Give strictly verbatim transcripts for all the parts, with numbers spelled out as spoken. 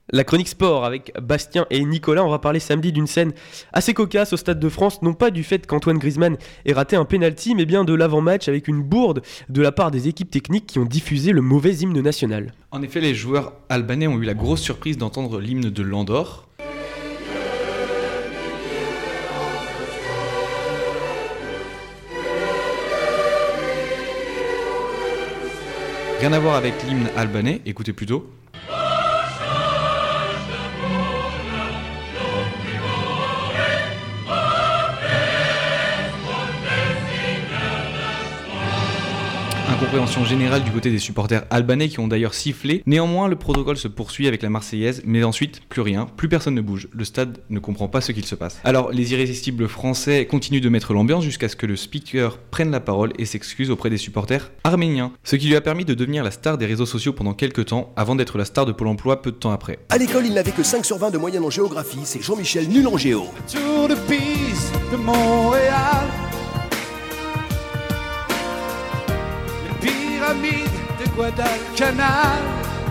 La chronique sport avec Bastien et Nicolas, on va parler samedi d'une scène assez cocasse au Stade de France, non pas du fait qu'Antoine Griezmann ait raté un penalty, mais bien de l'avant-match avec une bourde de la part des équipes techniques qui ont diffusé le mauvais hymne national. En effet, les joueurs albanais ont eu la grosse surprise d'entendre l'hymne de l'Andorre. Rien à voir avec l'hymne albanais, écoutez plutôt. Incompréhension générale du côté des supporters albanais qui ont d'ailleurs sifflé. Néanmoins, le protocole se poursuit avec la Marseillaise, mais ensuite, plus rien, plus personne ne bouge. Le stade ne comprend pas ce qu'il se passe. Alors, les irrésistibles français continuent de mettre l'ambiance jusqu'à ce que le speaker prenne la parole et s'excuse auprès des supporters arméniens. Ce qui lui a permis de devenir la star des réseaux sociaux pendant quelques temps, avant d'être la star de Pôle emploi peu de temps après. À l'école, il n'avait que cinq sur vingt de moyenne en géographie, c'est Jean-Michel nul en géo. Tour de Pise de Montréal. Pyramide de Guadalcanal,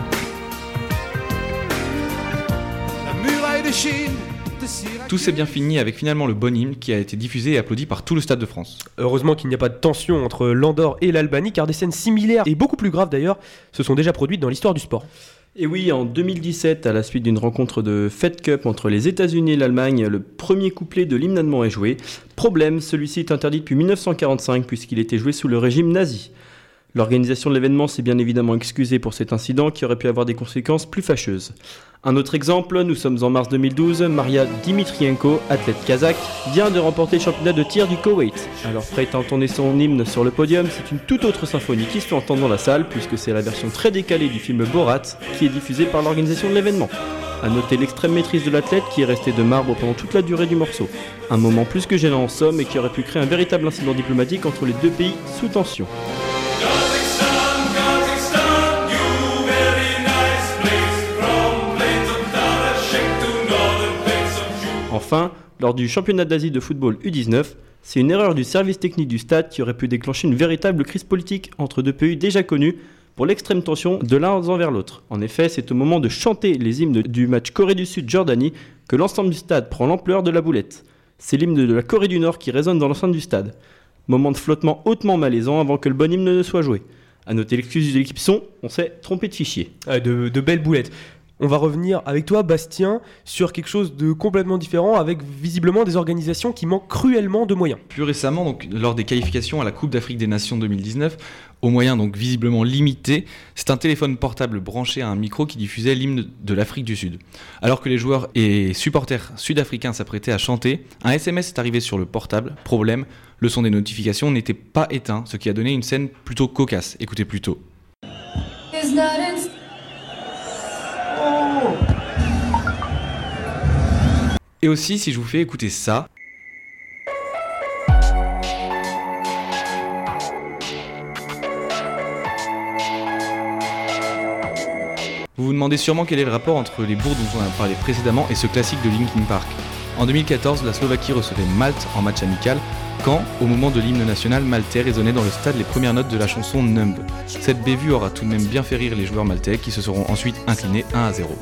la muraille de Chine de Syracuse. Tout s'est bien fini avec finalement le bon hymne qui a été diffusé et applaudi par tout le Stade de France. Heureusement qu'il n'y a pas de tension entre l'Andorre et l'Albanie, car des scènes similaires et beaucoup plus graves d'ailleurs se sont déjà produites dans l'histoire du sport. Et oui, en deux mille dix-sept, à la suite d'une rencontre de Fed Cup entre les États-Unis et l'Allemagne, le premier couplet de l'hymne allemand est joué. Problème, celui-ci est interdit depuis dix-neuf cent quarante-cinq puisqu'il était joué sous le régime nazi. L'organisation de l'événement s'est bien évidemment excusée pour cet incident qui aurait pu avoir des conséquences plus fâcheuses. Un autre exemple, nous sommes en mars deux mille douze, Maria Dimitrienko, athlète kazakh, vient de remporter le championnat de tir du Koweït. Alors prête à entonner son hymne sur le podium, c'est une toute autre symphonie qui se fait entendre dans la salle puisque c'est la version très décalée du film Borat qui est diffusée par l'organisation de l'événement. A noter l'extrême maîtrise de l'athlète qui est resté de marbre pendant toute la durée du morceau. Un moment plus que gênant en somme et qui aurait pu créer un véritable incident diplomatique entre les deux pays sous tension. Enfin, lors du championnat d'Asie de football U dix-neuf, c'est une erreur du service technique du stade qui aurait pu déclencher une véritable crise politique entre deux pays déjà connus pour l'extrême tension de l'un envers l'autre. En effet, c'est au moment de chanter les hymnes du match Corée du Sud-Jordanie que l'ensemble du stade prend l'ampleur de la boulette. C'est l'hymne de la Corée du Nord qui résonne dans l'enceinte du stade. Moment de flottement hautement malaisant avant que le bon hymne ne soit joué. A noter l'excuse de l'équipe son, on s'est trompé de fichier. Ah, de, de belles boulettes. On va revenir avec toi, Bastien, sur quelque chose de complètement différent, avec visiblement des organisations qui manquent cruellement de moyens. Plus récemment, donc, lors des qualifications à la Coupe d'Afrique des Nations deux mille dix-neuf, aux moyens donc visiblement limités, c'est un téléphone portable branché à un micro qui diffusait l'hymne de l'Afrique du Sud. Alors que les joueurs et supporters sud-africains s'apprêtaient à chanter, un S M S est arrivé sur le portable. Problème, le son des notifications n'était pas éteint, ce qui a donné une scène plutôt cocasse. Écoutez plutôt. Et aussi, si je vous fais écouter ça, vous vous demandez sûrement quel est le rapport entre les bourdes dont on a parlé précédemment et ce classique de Linkin Park. En deux mille quatorze, la Slovaquie recevait Malte en match amical, quand, au moment de l'hymne national, maltais résonnaient dans le stade les premières notes de la chanson Numb. Cette bévue aura tout de même bien fait rire les joueurs maltais qui se seront ensuite inclinés un à zéro.